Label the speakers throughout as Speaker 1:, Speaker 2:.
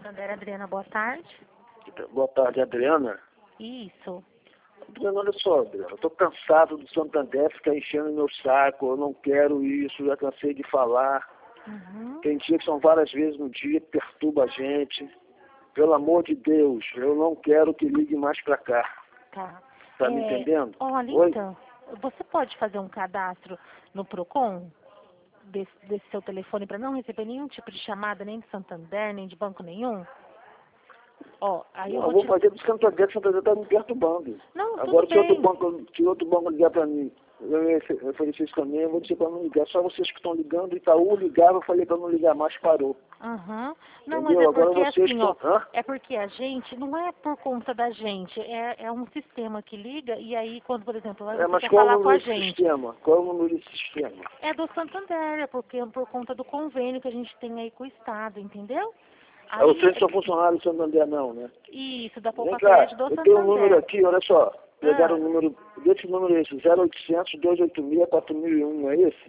Speaker 1: Santander, Adriana, boa tarde.
Speaker 2: Boa tarde, Adriana.
Speaker 1: Isso.
Speaker 2: Adriana, olha só, Adriana, eu tô cansado do Santander ficar enchendo meu saco, eu não quero isso, já cansei de falar. Tem dia que são várias vezes no dia que perturba a gente. Pelo amor de Deus, eu não quero que ligue mais pra cá.
Speaker 1: Tá.
Speaker 2: Tá me entendendo?
Speaker 1: Olha,
Speaker 2: Oi?
Speaker 1: então, você pode fazer um cadastro no Procon desse seu telefone para não receber nenhum tipo de chamada, nem de Santander, nem de banco nenhum? Ó, aí
Speaker 2: Não,
Speaker 1: eu
Speaker 2: eu vou
Speaker 1: te...
Speaker 2: fazer do Santander, que o Santander tá me perturbando.
Speaker 1: Não,
Speaker 2: Agora,
Speaker 1: tudo bem.
Speaker 2: se outro banco ligar pra mim, eu ofereci isso também, eu vou dizer pra não ligar. Só vocês que estão ligando, Itaú ligava, eu falei pra não ligar mais, parou.
Speaker 1: Aham. Não, mas
Speaker 2: Entendeu?
Speaker 1: é
Speaker 2: Agora
Speaker 1: porque
Speaker 2: vocês
Speaker 1: assim, ó,
Speaker 2: estão... Hã?
Speaker 1: é porque a gente, não é por conta da gente, é um sistema que liga e aí quando, por exemplo, você
Speaker 2: Mas
Speaker 1: quer
Speaker 2: qual é
Speaker 1: falar
Speaker 2: o
Speaker 1: com a
Speaker 2: número desse
Speaker 1: gente,
Speaker 2: sistema? Qual é o número desse sistema?
Speaker 1: é do Santander, é porque por conta do convênio que a gente tem aí com o Estado, entendeu? Aí,
Speaker 2: Vocês são funcionários do Santander, não, né?
Speaker 1: isso, da
Speaker 2: Vem
Speaker 1: Poupa
Speaker 2: cá,
Speaker 1: Crédito do
Speaker 2: eu tenho um número
Speaker 1: Santander.
Speaker 2: aqui, olha só. Pegaram o
Speaker 1: Ah,
Speaker 2: número, desse número é esse, 0800-286-4001, não é esse?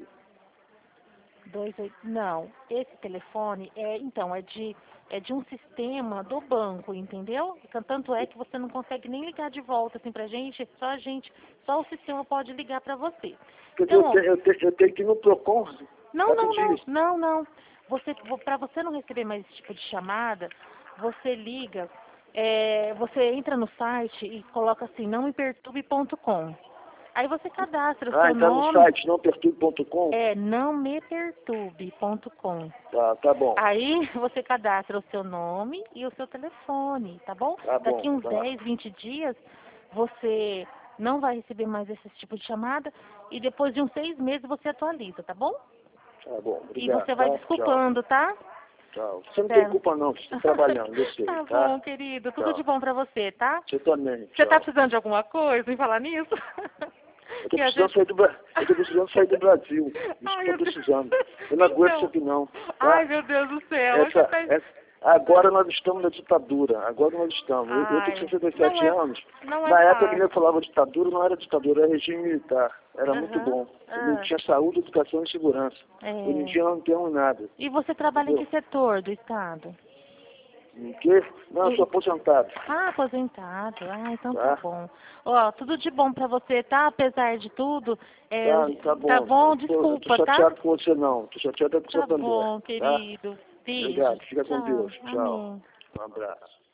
Speaker 1: não, esse telefone é de um sistema do banco, entendeu? Tanto é que você não consegue nem ligar de volta assim pra gente, só o sistema pode ligar pra você.
Speaker 2: Quer dizer,
Speaker 1: Então, ó,
Speaker 2: eu tenho que ir no Procon,
Speaker 1: não,
Speaker 2: pra
Speaker 1: não,
Speaker 2: pedir
Speaker 1: não,
Speaker 2: isso.
Speaker 1: não, não. Para você não receber mais esse tipo de chamada, você liga, você entra no site e coloca assim, nãomeperturbe.com. Aí você cadastra o seu
Speaker 2: Entrar no
Speaker 1: nome,
Speaker 2: site nãoperturbe.com?
Speaker 1: nãomeperturbe.com.
Speaker 2: Tá bom.
Speaker 1: Aí você cadastra o seu nome e o seu telefone, tá bom?
Speaker 2: Tá bom,
Speaker 1: Daqui uns
Speaker 2: tá.
Speaker 1: 10, 20 dias, você não vai receber mais esse tipo de chamada e depois de uns 6 meses você atualiza, tá bom?
Speaker 2: Tá bom,
Speaker 1: E
Speaker 2: obrigado,
Speaker 1: você vai
Speaker 2: tá?
Speaker 1: desculpando, tá?
Speaker 2: Tchau. Você não tem
Speaker 1: Certo.
Speaker 2: culpa não, você está trabalhando, eu sei,
Speaker 1: Tá
Speaker 2: tá?
Speaker 1: bom, querido. Tudo de
Speaker 2: Tchau.
Speaker 1: bom pra você, tá?
Speaker 2: Você também,
Speaker 1: Você tá
Speaker 2: tchau.
Speaker 1: precisando de alguma coisa em falar nisso?
Speaker 2: Eu tô
Speaker 1: Que a
Speaker 2: precisando
Speaker 1: gente...
Speaker 2: sair do eu tô precisando sair do Brasil. Isso
Speaker 1: Ai,
Speaker 2: que eu
Speaker 1: meu
Speaker 2: tô
Speaker 1: Deus.
Speaker 2: precisando. Eu não aguento isso
Speaker 1: Então...
Speaker 2: aqui não,
Speaker 1: Ai,
Speaker 2: tá?
Speaker 1: meu Deus do céu. Hoje tá...
Speaker 2: Agora nós estamos na ditadura. Agora nós estamos. Eu tô com
Speaker 1: Ai,
Speaker 2: 67 anos.
Speaker 1: não é
Speaker 2: Na época que
Speaker 1: fácil.
Speaker 2: eu falava ditadura, não era ditadura, era regime militar. Era muito
Speaker 1: Aham.
Speaker 2: bom. Não tinha saúde, educação e segurança. Hoje em
Speaker 1: É.
Speaker 2: dia nós não temos nada.
Speaker 1: E você trabalha em que
Speaker 2: Entendeu?
Speaker 1: setor do Estado?
Speaker 2: Em quê? Não, eu sou aposentado.
Speaker 1: Ah, aposentado. Ah, então tá
Speaker 2: Tá?
Speaker 1: bom. Ó, tudo de bom pra você, tá? Apesar de tudo.
Speaker 2: Tá
Speaker 1: Tá
Speaker 2: bom.
Speaker 1: bom?
Speaker 2: Eu tô
Speaker 1: Desculpa, tá?
Speaker 2: chateado com você não. Tô chateado com o
Speaker 1: Tá
Speaker 2: Santander.
Speaker 1: bom,
Speaker 2: Tá?
Speaker 1: querido. Beijo.
Speaker 2: Obrigado. Fica com
Speaker 1: Tchau.
Speaker 2: Deus. Tchau.
Speaker 1: Amém.
Speaker 2: Um abraço.